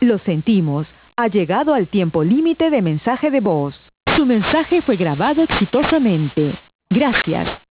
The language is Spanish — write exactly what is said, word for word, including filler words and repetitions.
Lo sentimos, ha llegado al tiempo límite de mensaje de voz. Su mensaje fue grabado exitosamente. Gracias.